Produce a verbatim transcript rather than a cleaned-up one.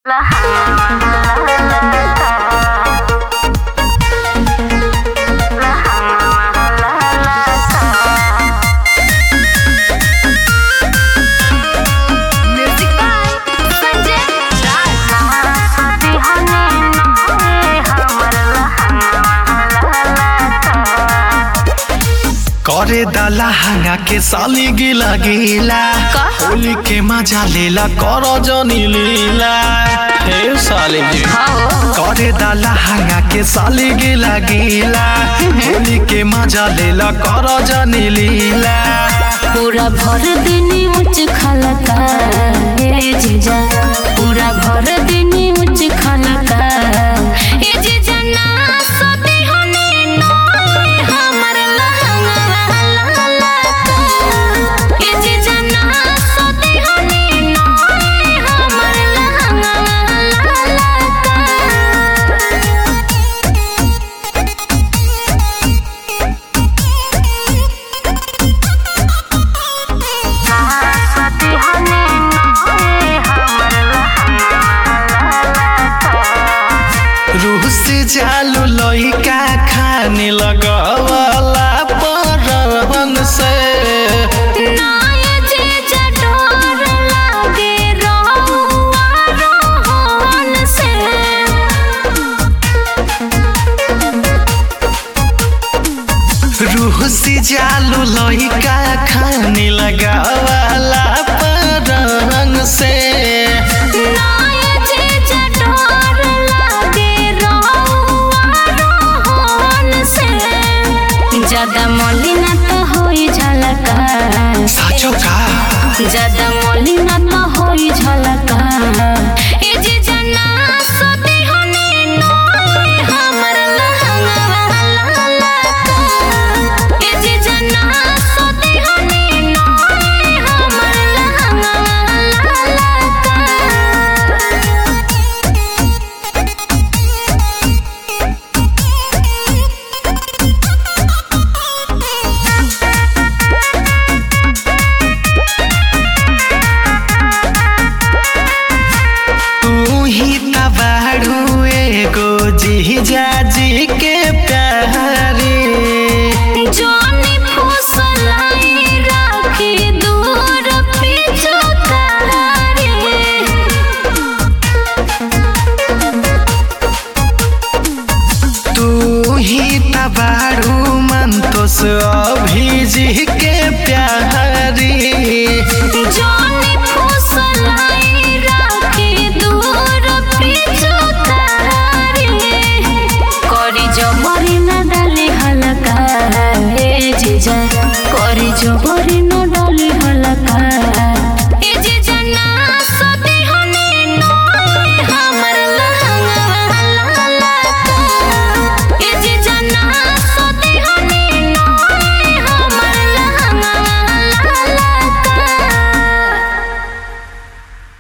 करे दाला हंगा के साली गिला गिला होली के मजा लेला करो जनी लीला हे साली जी करे दाला हंगा के साली गिला गिला होली के मजा लेला करो जनी लीला पूरा भर दिन उच्च खलका ए जीजा पूरा भर दिन उच्च खलका ए जीजा ना सदी होने ना हमर रूह से जालू लइका खाने लगवाला परवन से रूह से जालू लइका खाने लगवाला परवन से ज्यादा मलिना तो होई झलका साचो का ज्यादा मलिना तो होई झलका